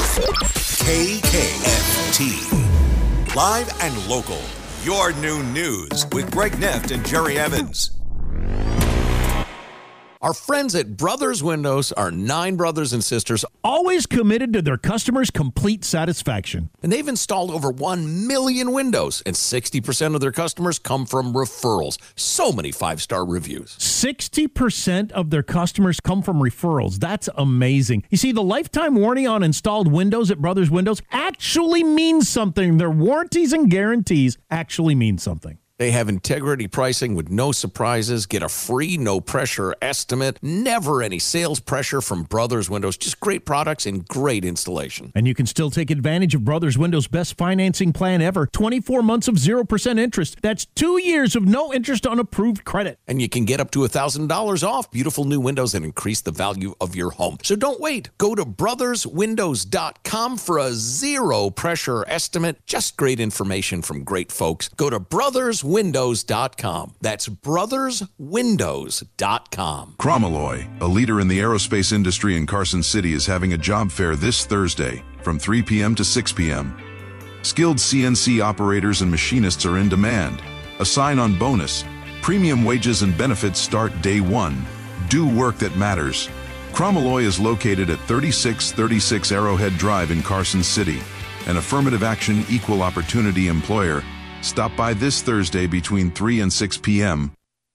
KKFT. Live and local. Your noon news with Greg Neft and Jerry Evans. Our friends at Brothers Windows are 9 brothers and sisters, always committed to their customers' complete satisfaction. And they've installed over 1 million windows, and 60% of their customers come from referrals. So many 5-star reviews. 60% of their customers come from referrals. That's amazing. You see, the lifetime warranty on installed windows at Brothers Windows actually means something. Their warranties and guarantees actually mean something. They have integrity pricing with no surprises. Get a free, no-pressure estimate. Never any sales pressure from Brothers Windows. Just great products and great installation. And you can still take advantage of Brothers Windows' best financing plan ever. 24 months of 0% interest. That's 2 years of no interest on approved credit. And you can get up to $1,000 off beautiful new windows and increase the value of your home. So don't wait. Go to brotherswindows.com for a zero-pressure estimate. Just great information from great folks. Go to brotherswindows.com. That's brotherswindows.com. Chromalloy, a leader in the aerospace industry in Carson City, is having a job fair this Thursday from 3 p.m. to 6 p.m. Skilled CNC operators and machinists are in demand. A sign-on bonus. Premium wages and benefits start day 1. Do work that matters. Chromalloy is located at 3636 Arrowhead Drive in Carson City, an affirmative action equal opportunity employer. Stop by this Thursday between 3 and 6 p.m.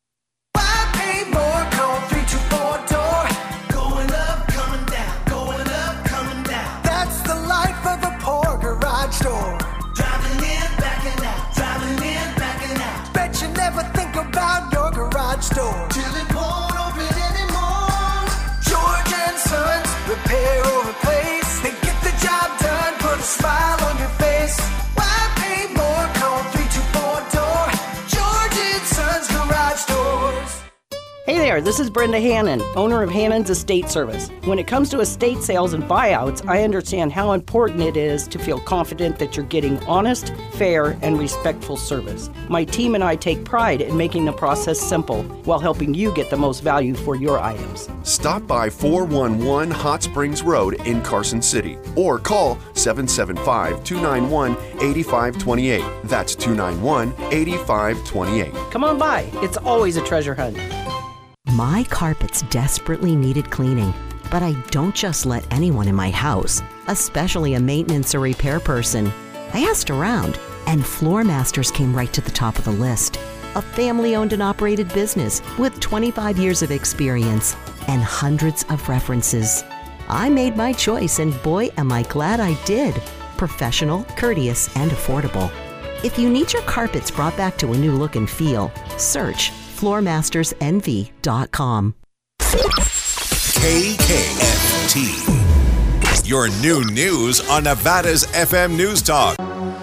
That's the life of a poor garage door. Driving in, backing out, driving in, backing out. Bet you never think about your garage door till it won't open anymore. George and Sons, repair or replace. They get the job done, put a smile on your face. Why pay more? Call 324-DOOR. George and Sons Garage Doors. Hey there, this is Brenda Hannon, owner of Hannon's Estate Service. When it comes to estate sales and buyouts, I understand how important it is to feel confident that you're getting honest, fair, and respectful service. My team and I take pride in making the process simple while helping you get the most value for your items. Stop by 411 Hot Springs Road in Carson City or call 775-291-8528. That's 291-8528. Come on by. It's always a treasure hunt. My carpets desperately needed cleaning, but I don't just let anyone in my house, especially a maintenance or repair person. I asked around, and Floor Masters came right to the top of the list. A family-owned and operated business with 25 years of experience and hundreds of references. I made my choice, and boy, am I glad I did. Professional, courteous, and affordable. If you need your carpets brought back to a new look and feel, search floormastersenvy.com. KKFT. Your new news on Nevada's FM News Talk.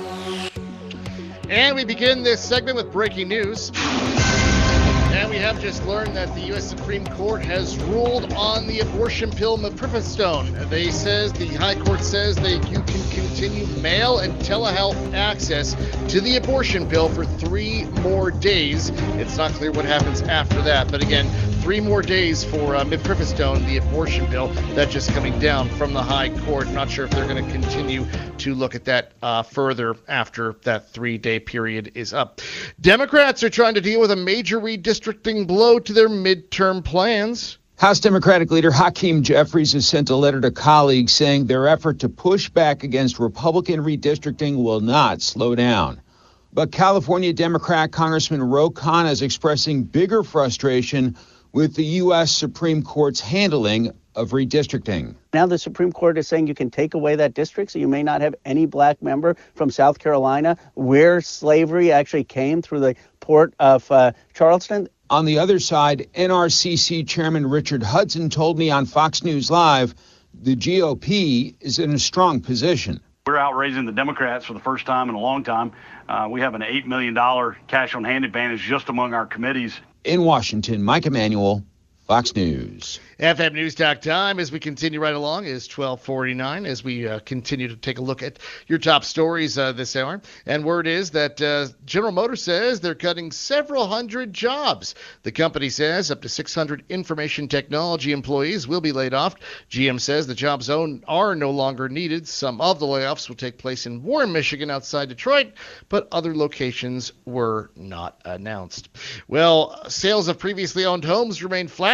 And we begin this segment with breaking news. And we have just learned that the U.S. Supreme Court has ruled on the abortion pill mifepristone. The High Court says that you can continue mail and telehealth access to the abortion pill for 3 more days. It's not clear what happens after that. But again, 3 more days for mifepristone, the abortion pill. That's just coming down from the High Court. Not sure if they're going to continue to look at that further after that 3-day period is up. Democrats are trying to deal with a major redistricting blow to their midterm plans. House Democratic leader Hakeem Jeffries has sent a letter to colleagues saying their effort to push back against Republican redistricting will not slow down. But California Democrat Congressman Ro Khanna is expressing bigger frustration with the U.S. Supreme Court's handling of redistricting. Now the Supreme Court is saying you can take away that district, so you may not have any black member from South Carolina, where slavery actually came through the port of Charleston. On the other side, NRCC Chairman Richard Hudson told me on Fox News Live the GOP is in a strong position. We're outraising the Democrats for the first time in a long time. We have an $8 million cash on hand advantage just among our committees. In Washington, Mike Emanuel, Fox News. FM News Talk time as we continue right along is 12:49 as we continue to take a look at your top stories this hour. And word is that General Motors says they're cutting several hundred jobs. The company says up to 600 information technology employees will be laid off. GM says the jobs are no longer needed. Some of the layoffs will take place in Warren, Michigan, outside Detroit, but other locations were not announced. Well, sales of previously owned homes remain flat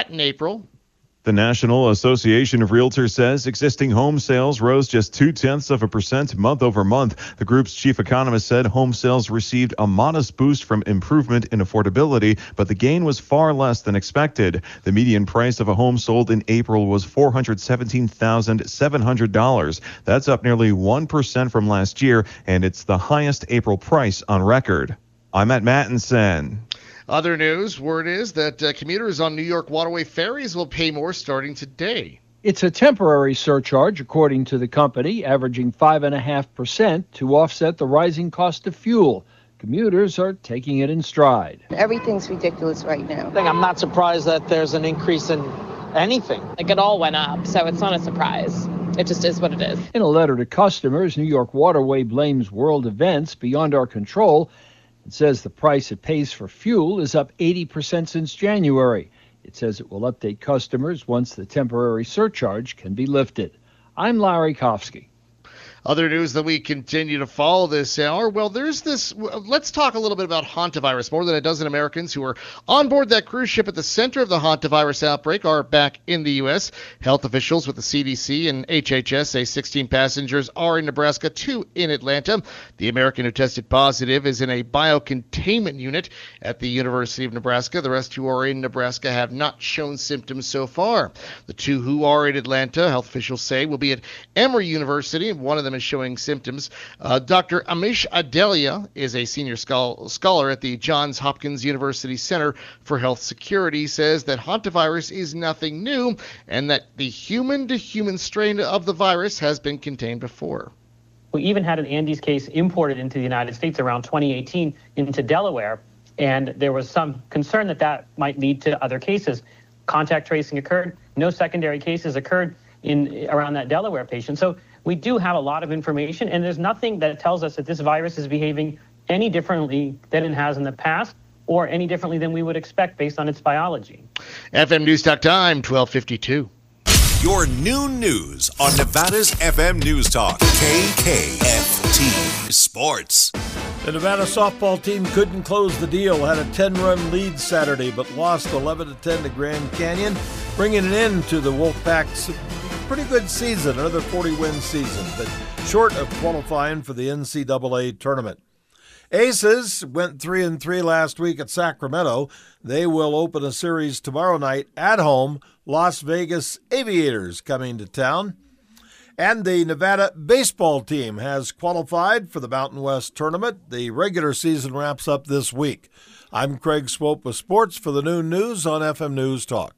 flat in April. The National Association of Realtors says existing home sales rose just 0.2% month over month. The group's chief economist said home sales received a modest boost from improvement in affordability, but the gain was far less than expected. The median price of a home sold in April was $417,700. That's up nearly 1% from last year, and it's the highest April price on record. I'm Matt Mattinson. Other news, word is that commuters on New York waterway ferries will pay more starting today. It's a temporary surcharge, according to the company, averaging 5.5% to offset the rising cost of fuel. Commuters are taking it in stride. Everything's ridiculous right now. I'm not surprised that there's an increase in anything. It all went up, so it's not a surprise. It just is what it is. In a letter to customers, New York Waterway blames world events beyond our control. It says the price it pays for fuel is up 80% since January. It says it will update customers once the temporary surcharge can be lifted. I'm Larry Kofsky. Other news that we continue to follow this hour, well, there's this, let's talk a little bit about hantavirus. More than a dozen Americans who were on board that cruise ship at the center of the hantavirus outbreak are back in the U.S. Health officials with the CDC and HHS say 16 passengers are in Nebraska, 2 in Atlanta. The American who tested positive is in a biocontainment unit at the University of Nebraska. The rest who are in Nebraska have not shown symptoms so far. The 2 who are in Atlanta, health officials say, will be at Emory University. One of them is showing symptoms. Dr. Amish Adelia is a senior scholar at the Johns Hopkins University Center for Health Security, says that hantavirus is nothing new and that the human-to-human strain of the virus has been contained before. We even had an Andes case imported into the United States around 2018 into Delaware, and there was some concern that that might lead to other cases. Contact tracing occurred. No secondary cases occurred around that Delaware patient. So we do have a lot of information, and there's nothing that tells us that this virus is behaving any differently than it has in the past or any differently than we would expect based on its biology. FM News Talk Time, 1252. Your noon news on Nevada's FM News Talk, KKFT Sports. The Nevada softball team couldn't close the deal, had a 10-run lead Saturday, but lost 11-10 to Grand Canyon, bringing an end to the Wolfpack's pretty good season, another 40-win season, but short of qualifying for the NCAA tournament. Aces went 3-3 last week at Sacramento. They will open a series tomorrow night at home. Las Vegas Aviators coming to town. And the Nevada baseball team has qualified for the Mountain West tournament. The regular season wraps up this week. I'm Craig Swope with sports for the noon news on FM News Talk.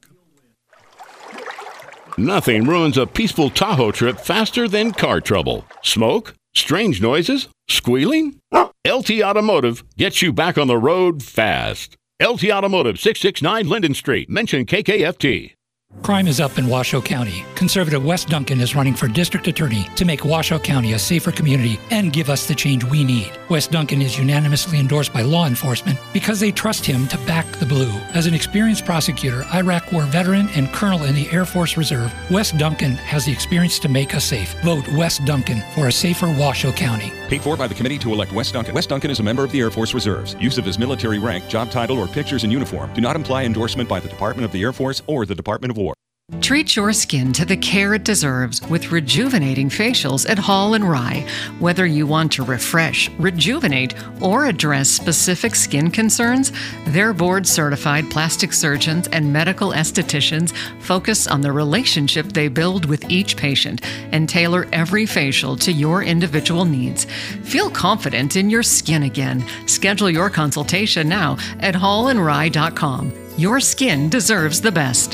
Nothing ruins a peaceful Tahoe trip faster than car trouble. Smoke? Strange noises? Squealing? LT Automotive gets you back on the road fast. LT Automotive, 669 Linden Street. Mention KKFT. Crime is up in Washoe County. Conservative Wes Duncan is running for district attorney to make Washoe County a safer community and give us the change we need. Wes Duncan is unanimously endorsed by law enforcement because they trust him to back the blue. As an experienced prosecutor, Iraq War veteran, and colonel in the Air Force Reserve, Wes Duncan has the experience to make us safe. Vote Wes Duncan for a safer Washoe County. Paid for by the committee to elect Wes Duncan. Wes Duncan is a member of the Air Force Reserves. Use of his military rank, job title, or pictures in uniform do not imply endorsement by the Department of the Air Force or the Department of War. Treat your skin to the care it deserves with rejuvenating facials at Hall & Rye. Whether you want to refresh, rejuvenate, or address specific skin concerns, their board-certified plastic surgeons and medical estheticians focus on the relationship they build with each patient and tailor every facial to your individual needs. Feel confident in your skin again. Schedule your consultation now at hallandrye.com. Your skin deserves the best.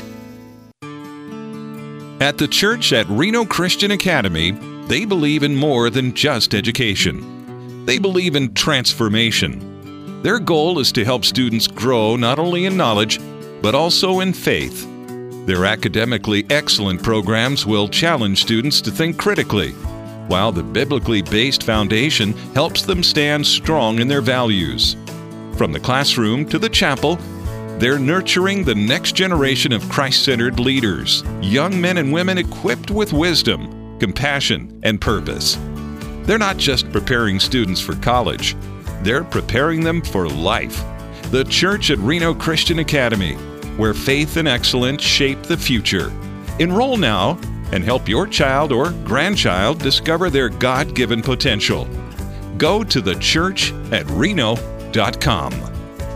At the church at Reno Christian Academy, they believe in more than just education. They believe in transformation. Their goal is to help students grow not only in knowledge, but also in faith. Their academically excellent programs will challenge students to think critically, while the biblically based foundation helps them stand strong in their values. From the classroom to the chapel, they're nurturing the next generation of Christ-centered leaders, young men and women equipped with wisdom, compassion, and purpose. They're not just preparing students for college, they're preparing them for life. The Church at Reno Christian Academy, where faith and excellence shape the future. Enroll now and help your child or grandchild discover their God-given potential. Go to thechurchatReno.com.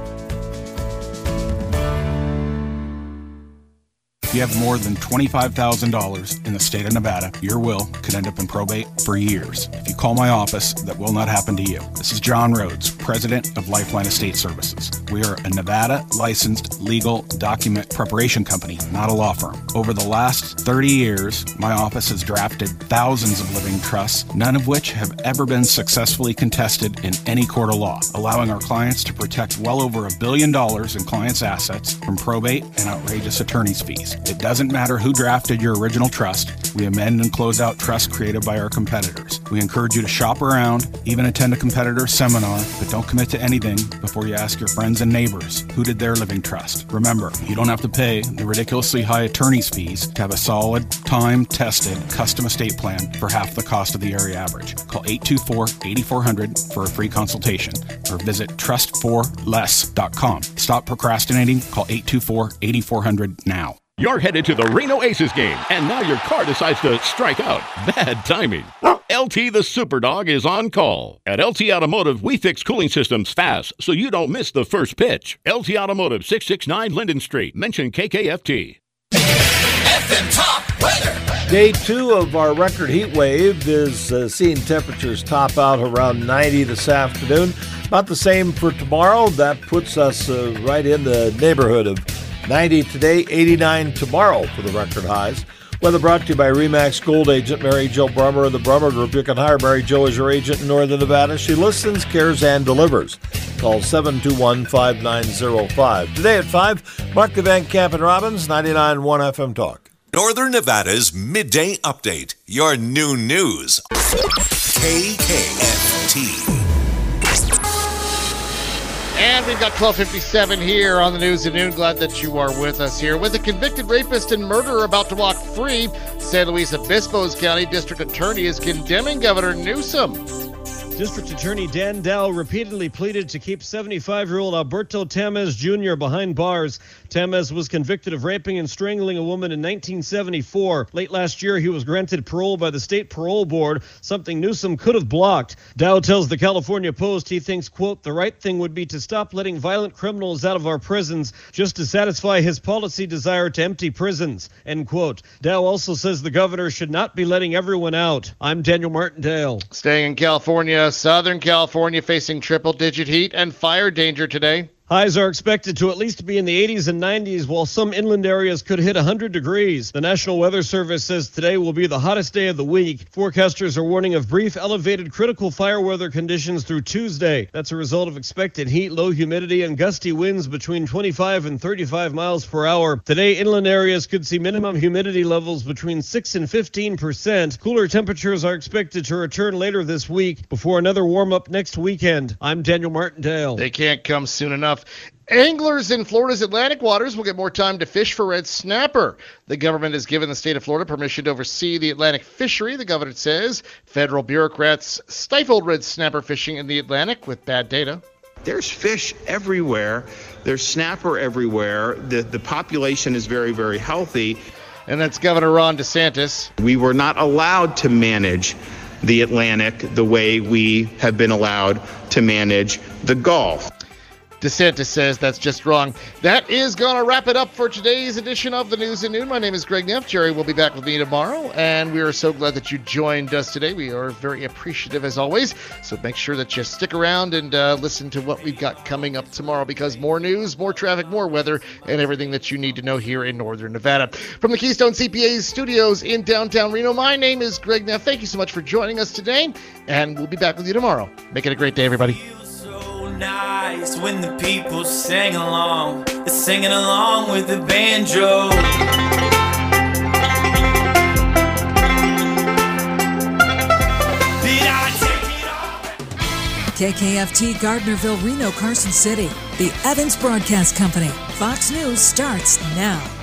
If you have more than $25,000 in the state of Nevada, your will could end up in probate for years. If you call my office, that will not happen to you. This is John Rhodes, president of Lifeline Estate Services. We are a Nevada licensed legal document preparation company, not a law firm. Over the last 30 years, my office has drafted thousands of living trusts, none of which have ever been successfully contested in any court of law, allowing our clients to protect well over $1 billion in clients' assets from probate and outrageous attorney's fees. It doesn't matter who drafted your original trust. We amend and close out trusts created by our competitors. We encourage you to shop around, even attend a competitor seminar, but don't commit to anything before you ask your friends and neighbors who did their living trust. Remember, you don't have to pay the ridiculously high attorney's fees to have a solid, time-tested, custom estate plan for half the cost of the area average. Call 824-8400 for a free consultation or visit trustforless.com. Stop procrastinating. Call 824-8400 now. You're headed to the Reno Aces game, and now your car decides to strike out. Bad timing. LT the Superdog is on call. At LT Automotive, we fix cooling systems fast so you don't miss the first pitch. LT Automotive, 669 Linden Street. Mention KKFT. FM Top Weather. Day 2 of our record heat wave is seeing temperatures top out around 90 this afternoon. About the same for tomorrow. That puts us right in the neighborhood of 90 today, 89 tomorrow for the record highs. Weather brought to you by RE/MAX Gold agent Mary Jo Brummer of the Brummer Group. You can hire Mary Jo as your agent in Northern Nevada. She listens, cares, and delivers. Call 721-5905. Today at 5, Mark the Van Camp and Robbins, 99.1 FM Talk. Northern Nevada's Midday Update. Your new news. KKFT. And we've got 12:57 here on the News at Noon. Glad that you are with us here. With a convicted rapist and murderer about to walk free, San Luis Obispo's County District Attorney is condemning Governor Newsom. District Attorney Dan Dow repeatedly pleaded to keep 75-year-old Alberto Tamez Jr. behind bars. Tamez was convicted of raping and strangling a woman in 1974. Late last year, he was granted parole by the state parole board, something Newsom could have blocked. Dow tells the California Post he thinks, quote, the right thing would be to stop letting violent criminals out of our prisons just to satisfy his policy desire to empty prisons, end quote. Dow also says the governor should not be letting everyone out. I'm Daniel Martindale. Staying in California, Southern California facing triple-digit heat and fire danger today. Highs are expected to at least be in the 80s and 90s, while some inland areas could hit 100 degrees. The National Weather Service says today will be the hottest day of the week. Forecasters are warning of brief elevated critical fire weather conditions through Tuesday. That's a result of expected heat, low humidity, and gusty winds between 25 and 35 miles per hour. Today, inland areas could see minimum humidity levels between 6 and 15%. Cooler temperatures are expected to return later this week before another warm-up next weekend. I'm Daniel Martindale. They can't come soon enough. Anglers in Florida's Atlantic waters will get more time to fish for red snapper. The government has given the state of Florida permission to oversee the Atlantic fishery. The governor says federal bureaucrats stifled red snapper fishing in the Atlantic with bad data. There's fish everywhere. There's snapper everywhere. The population is very, very healthy. And that's Governor Ron DeSantis. We were not allowed to manage the Atlantic the way we have been allowed to manage the Gulf. DeSantis says that's just wrong. That is going to wrap it up for today's edition of the News at Noon. My name is Greg Neff. Jerry will be back with me tomorrow, and we are so glad that you joined us today. We are very appreciative as always, so make sure that you stick around and listen to what we've got coming up tomorrow, because more news, more traffic, more weather, and everything that you need to know here in Northern Nevada. From the Keystone CPA's studios in downtown Reno, my name is Greg Neff. Thank you so much for joining us today, and we'll be back with you tomorrow. Make it a great day, everybody. Nice when the people sing along, they're singing along with the banjo. KKFT Gardnerville, Reno, Carson City, the Evans Broadcast Company. Fox News starts now.